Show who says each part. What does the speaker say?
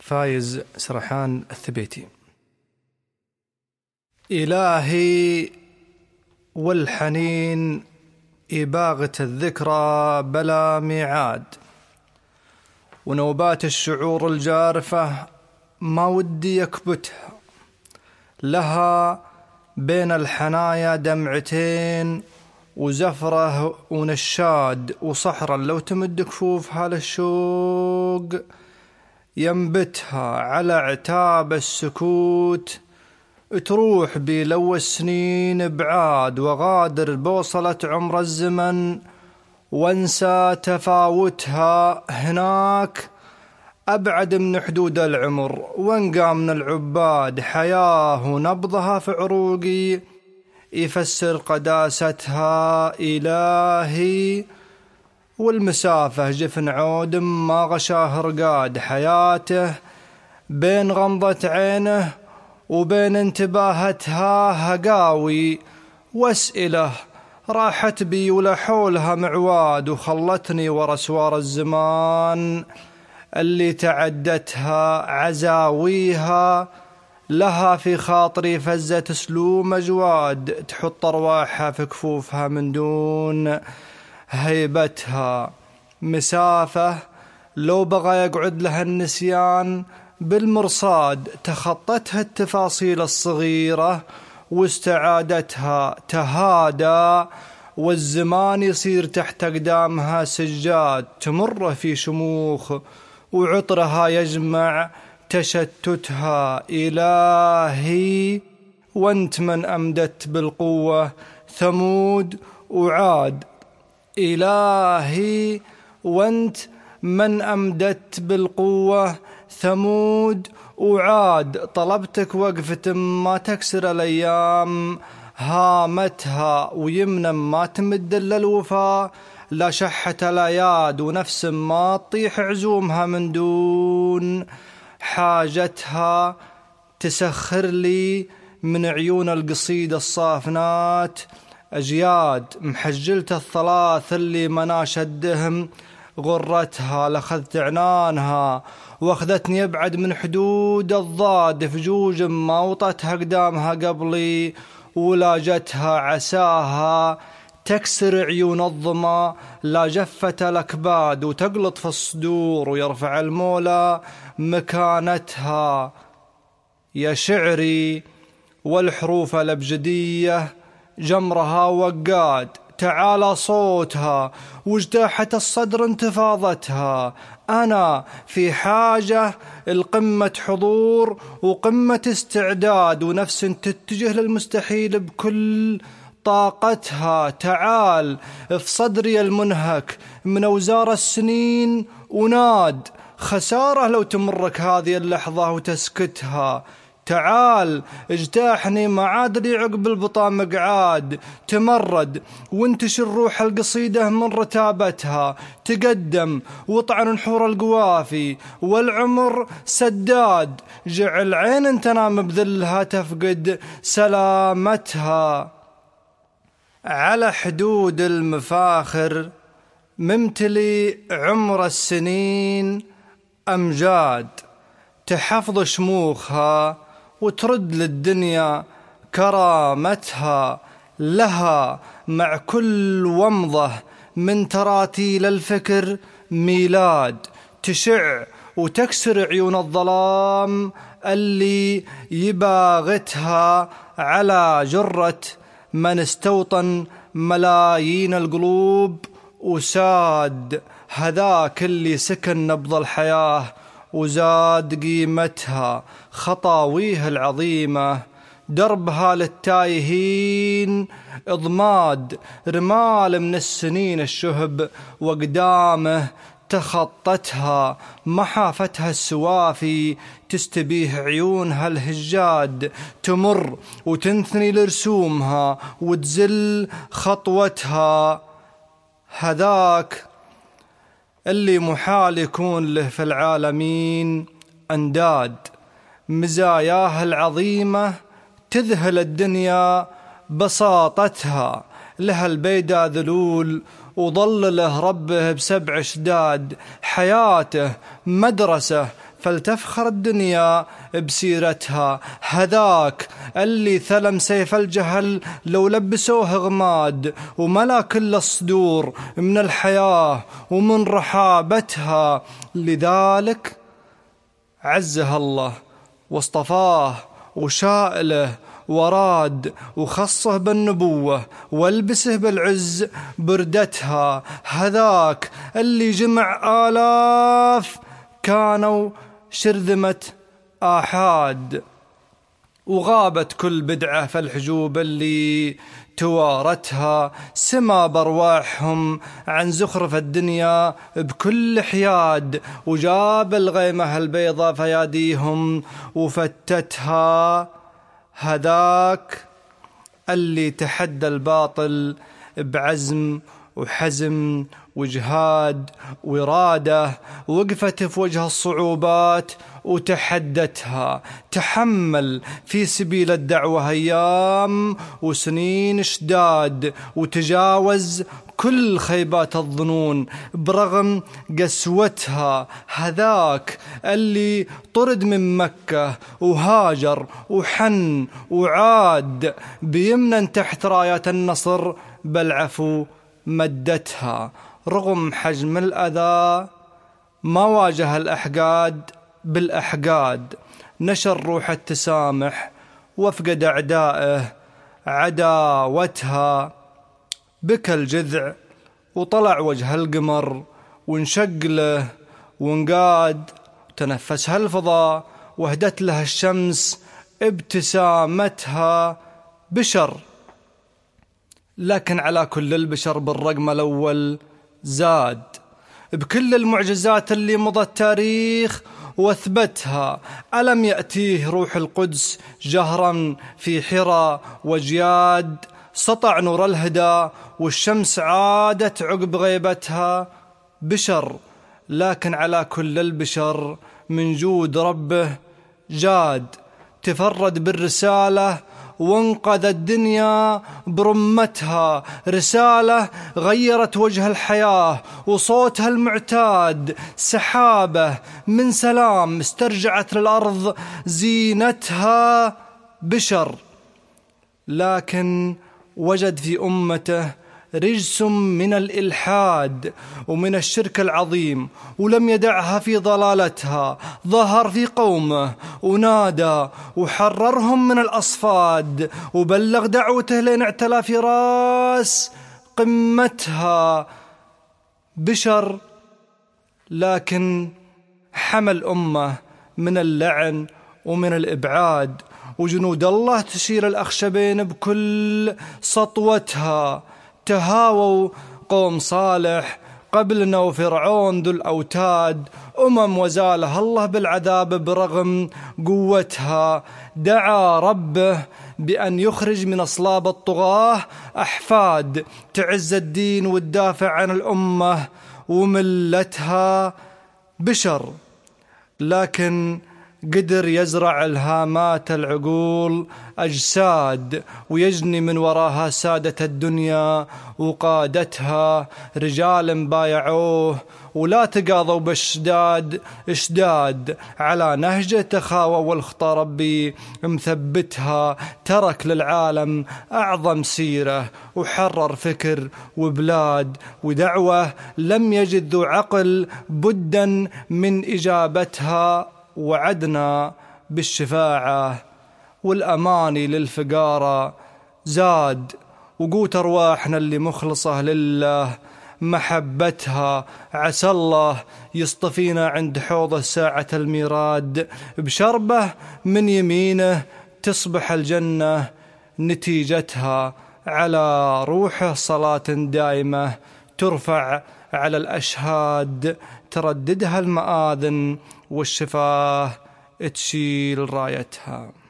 Speaker 1: فايز سرحان الثبيتي. إلهي والحنين إباغة الذكرى بلا ميعاد، ونوبات الشعور الجارفة ما ودي يكبتها، لها بين الحنايا دمعتين وزفرة ونشاد وصحرا، لو تمد كفوفها للشوق ينبتها على عتاب السكوت، تروح بي لو السنين بعاد وغادر بوصلة عمر الزمن، وانسى تفاوتها هناك أبعد من حدود العمر، وانقى من العباد حياه ونبضها في عروقي يفسر قداستها إلهي. والمسافة جفن عود ما غشاه رقاد حياته، بين غمضة عينه وبين انتباهتها هقاوي واسئله راحت بي ولحولها معواد، وخلتني ورا سوار الزمان اللي تعدتها عزاويها، لها في خاطري فزة سلوم أجواد تحط أرواحها في كفوفها من دون هيبتها. مسافة لو بغى يقعد لها النسيان بالمرصاد، تخطتها التفاصيل الصغيرة واستعادتها تهادى، والزمان يصير تحت أقدامها سجاد تمر في شموخ، وعطرها يجمع تشتتها. إلهي وانت من أمدت بالقوة ثمود وعاد، إلهي وانت من أمدت بالقوة ثمود وعاد، طلبتك وقفة ما تكسر الأيام هامتها، ويمنا ما تمد إلا الوفا، لا شحة الأياد ونفس ما تطيح عزومها من دون حاجتها، تسخر لي من عيون القصيد الصافنات أجياد محجلت الثلاث اللي مناش الدهم غرتها، لأخذت عنانها واخذتني ابعد من حدود الضاد، فجوج ما وطتها قدامها قبلي ولاجتها عساها تكسر عيون الظما، لا جفت الأكباد وتقلط في الصدور، ويرفع المولى مكانتها. يا شعري والحروف الأبجدية جمرها وقاد، تعالى صوتها واجتاحت الصدر انتفاضتها، أنا في حاجة القمة حضور وقمة استعداد، ونفس تتجه للمستحيل بكل طاقتها. تعال في صدري المنهك من أوزار السنين وناد، خسارة لو تمرك هذه اللحظة وتسكتها. تعال اجتاحني ما عاد لي عقب البطا مقعاد، تمرد وانتشر روح القصيدة من رتابتها، تقدم وطعن نحور القوافي والعمر سداد، جعل عين تنام بذلها تفقد سلامتها. على حدود المفاخر ممتلي عمر السنين أمجاد، تحفظ شموخها وترد للدنيا كرامتها، لها مع كل ومضة من تراتيل الفكر ميلاد، تشع وتكسر عيون الظلام اللي يباغتها على جرة من استوطن ملايين القلوب وساد، هذاك اللي سكن نبض الحياة وزاد قيمتها. خطاويه العظيمة دربها للتايهين إضماد، رمال من السنين الشهب وقدامه تخطتها، محافتها السوافي تستبيه عيونها الهجاد، تمر وتنثني لرسومها وتزل خطوتها. هذاك اللي محال يكون له في العالمين أنداد، مزاياه العظيمة تذهل الدنيا بساطتها، لها البيدا ذلول وظل له ربه بسبع شداد، حياته مدرسة فلتفخر الدنيا بسيرتها. هذاك اللي ثلم سيف الجهل لو لبسوه غماد، وملا كل الصدور من الحياة ومن رحابتها. لذلك عزها الله واصطفاه وشائله وراد وخصه بالنبوة والبسه بالعز بردتها. هذاك اللي جمع آلاف كانوا شرذمة آحاد، وغابت كل بدعة فالحجوب اللي توارتها. سما برواحهم عن زخرف الدنيا بكل حياد، وجاب الغيمة البيضة فياديهم وفتتها. هذاك اللي تحدى الباطل بعزم وحزم وجهاد وإرادة، وقفت في وجه الصعوبات وتحدتها. تحمل في سبيل الدعوة أيام وسنين شداد، وتجاوز كل خيبات الظنون برغم قسوتها. هذاك اللي طرد من مكة وهاجر وحن وعاد بيمنا تحت رايات النصر بالعفو مدتها. رغم حجم الأذى ما واجه الأحقاد بالأحقاد، نشر روح التسامح وافقد أعدائه عداوتها. بكى الجذع وطلع وجه القمر، وانشق له وانقاد، تنفسها الفضاء وهدت له الشمس ابتسامتها. بشر، لكن على كل البشر بالرقم الأول زاد بكل المعجزات اللي مضى التاريخ واثبتها. ألم يأتيه روح القدس جهرا في حرى وجياد، سطع نور الهدى والشمس عادت عقب غيبتها. بشر، لكن على كل البشر من جود ربه جاد، تفرد بالرسالة وانقذ الدنيا برمتها. رسالة غيرت وجه الحياة وصوتها المعتاد، سحابة من سلام استرجعت للأرض زينتها. بشر، لكن وجد في أمته رجس من الإلحاد ومن الشرك العظيم، ولم يدعها في ضلالتها. ظهر في قومه ونادى وحررهم من الأصفاد، وبلغ دعوته لين اعتلى في راس قمتها. بشر، لكن حمل أمة من اللعن ومن الإبعاد، وجنود الله تشير الأخشبين بكل سطوتها. تهاووا قوم صالح قبلنا وفرعون ذو الأوتاد، وزالها الله بالعذاب برغم قوتها. دعا ربه بأن يخرج من أصلاب الطغاة أحفاد تعز الدين وتدافع عن الأمة وملتها. بشر، لكن قدر يزرع الهامات العقول أجساد، ويجني من وراها سادة الدنيا وقادتها. رجال بايعوه ولا تقاضوا بالشداد اشداد، على نهجه تخاوى والخطى ربي مثبتها. ترك للعالم أعظم سيرة وحرر فكر وبلاد ودعوة، لم يجد ذو عقل بدا من إجابتها. وعدنا بالشفاعة والأماني للفقارة زاد، وقوت أرواحنا اللي مخلصة لله محبتها. عسى الله يصطفينا عند حوضه ساعة الميراد، بشربه من يمينه تصبح الجنة نتيجتها. على روحه صلاة دائمة ترفع على الأشهاد، ترددها المآذن والشفاه تشيل رايتها.